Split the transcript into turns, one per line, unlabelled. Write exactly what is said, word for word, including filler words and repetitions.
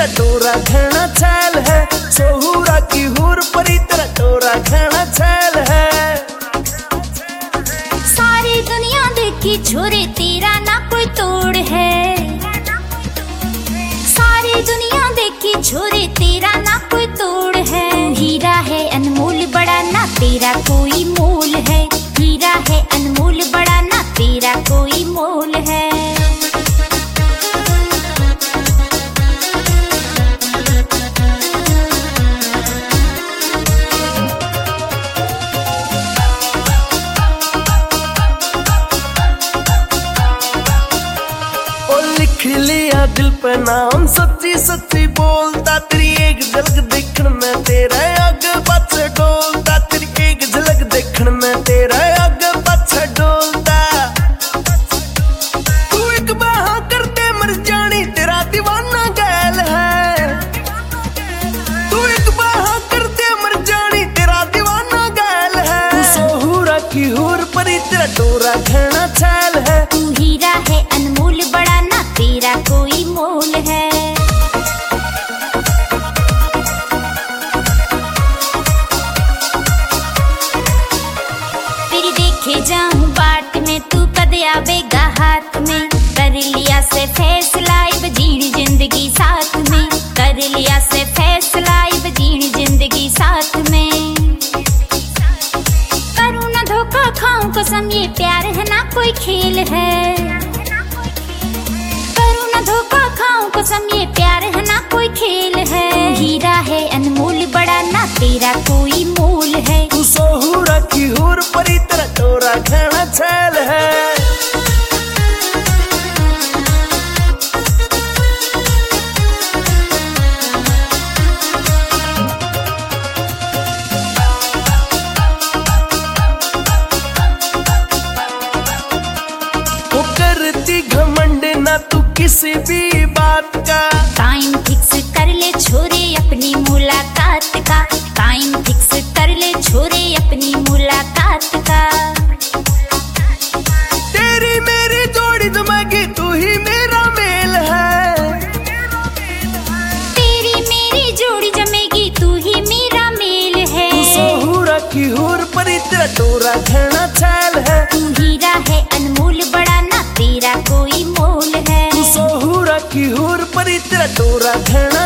टोरा घना छैल है, सोहूरा की हूर परी तेरा टोरा घना छैल है।
सारी दुनिया देखी छोरे तेरा ना कोई तोड़ है, सारी दुनिया देखी छोरे तेरा ना कोई तोड़ है। हीरा है अनमोल बड़ा ना तेरा कोई मोल है, हीरा है अनमोल बड़ा ना तेरा कोई मोल है।
लिख लिया दिल पे नाम सच्ची सच्ची बोलता, तेरी एक झलक देखने में तेरा आगे पाछे डोलता, तेरी एक झलक देखने में तेरा आगे पाछे डोलता। तू एक बाह करते मर जानी तेरा दीवाना गैल है, तू एक बाह करते मर जानी तेरा दीवाना गैल है। तू सोहूरा की हूर परी तेरा टोरा घना छैल है,
तू हीरा है अनमोल बड़ा ना तेरा कोई मोल है। तेरी देखे जाऊं बाट में तू कद आवेगा हाथ में, कर लिया से फैसला अब जीण जिंदगी साथ में, कर लिया से फैसला अब जीण जिंदगी साथ में। करूं ना धोखा खाऊं कसम ये प्यार है ना कोई खेल है, धोखा खाऊं कसम ये प्यार है ना कोई खेल है। हीरा है अनमोल बड़ा ना तेरा कोई मोल है,
तू सोहूरा की हूर परी तेरा टोरा घना छैल है। वो करती घमंड ना तू किसी भी बात का,
टाइम फिक्स कर ले छोरे अपनी मुलाकात का, टाइम फिक्स कर ले छोरे अपनी मुलाकात का।
तेरी मेरी जोड़ी जमेगी तू ही मेरा मेल है,
तेरी मेरी जोड़ी जमेगी तू ही मेरा मेल है।
तू सोहूरा की हूर परी तेरा टोरा घना छैल है,
तू हीरा है अनमोल बड़ा ना तेरा कोई मोल है।
तू सोहूरा की हूर परी तेरा टोरा घना